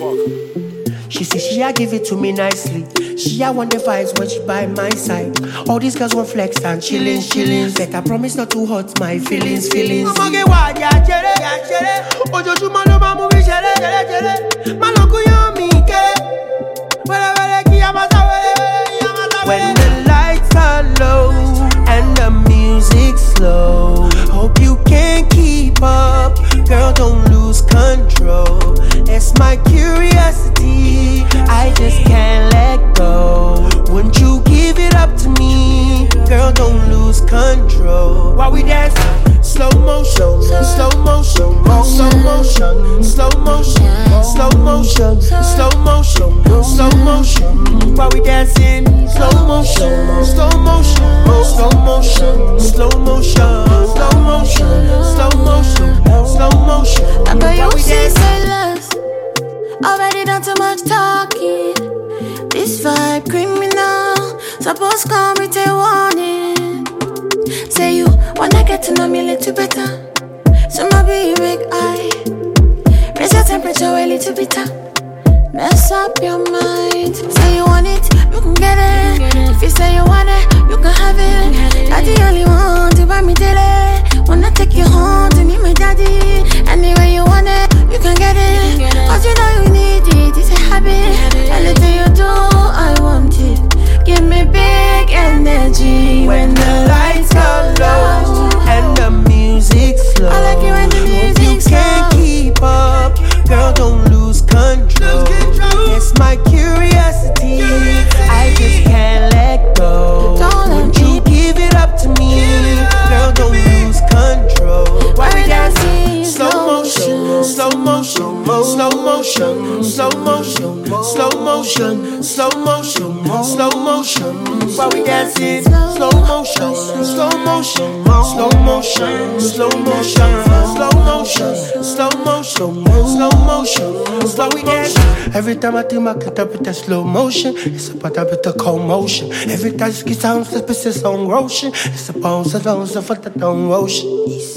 She say she a give it to me nicely. She a want the vibes when she by my side. All these girls want flex and chillin'. Better promise not to hurt my feelings. I'ma get wild, yeah, chere. Ojoojúmọ́ ló máa mú mi ṣeré. Má lọ kú yán mi kéré. Wẹ́rẹ́wẹ́rẹ́ kí a máa sá wẹ́rẹ́. When the lights are low and the music's slow, hope you can keep up. Girl, don't lose control. It's my curiosity, I just can't let go. Wouldn't you give it up to me? Girl, don't lose control. While we dance, slow motion, slow motion, slow motion, slow motion, slow motion, slow motion, slow motion. While we dancing, slow motion, slow motion, slow motion, slow motion, slow motion, slow motion, slow motion. I bet you say less. Already done too much talking. This vibe criminal. Suppose call me to warning. Say you wanna get to know me a little better. So maybe you make eye. Raise your temperature a little bit. Mess up your mind. Say you want it, you can get it. If you say you want it, you can have it. Not the only one to buy me daily. Wanna take you home to meet my daddy. Anyway you want it, you can get it. Cause you know you need it, it's a habit. Anything you do, I want it. Give me big energy when the lights are low and the music's slow. I like it when the music's slow. You can't keep up, girl, don't lose control. It's my curiosity, I just can't let go. Won't you give it up to me? Girl, don't lose control. Why we dancing? Slow motion, slow motion, slow motion, slow motion, slow motion, slow motion, slow motion. Why we dancing? Slow motion, slow motion, slow motion, slow motion, slow motion, slow motion, slow motion. Why we dancing? Every time I think I get up with that slow motion, it's about a bit of commotion. Every time it sounds like it's on motion, it's supposed to for the ocean.